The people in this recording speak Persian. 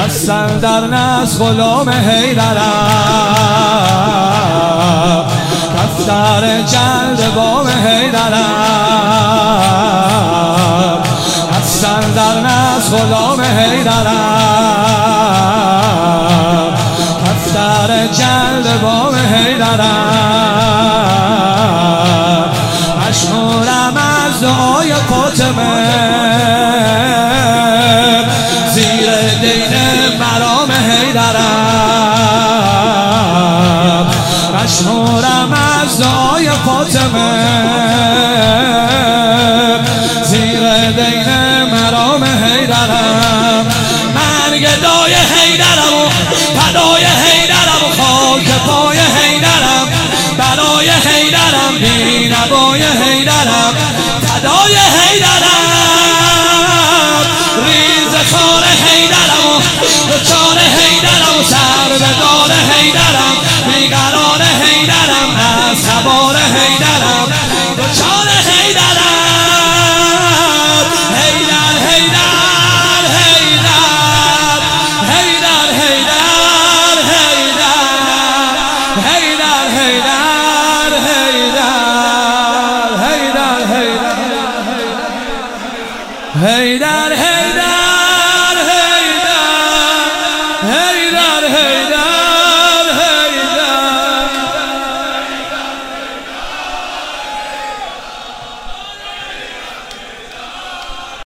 هستن در نسل غلام حیدرم، کفتر جلد بام حیدرم، هستن در نسل غلام حیدرم، کفتر جلد بام حیدرم، مشهورم از دعای فاطمه زیر دین مرام حیدرم، مشهورم از دعای فاطمه زیر دین مرام حیدرم، من گدای حیدرم و فدای حیدرم و خاک پای حیدرم، برای حیدرم بی نوای حیدرم، فدای حیدرم، ریز خار حیدرم و دوچار حیدرم و سر به دار حیدرم، بیقرار حیدرم از سوار حیدرم، دوچار حیدرم، حیدر حیدر حیدر حیدر حیدر حیدر حیدر حیدر حیدر حیدر حیدر حیدر حیدر حیدر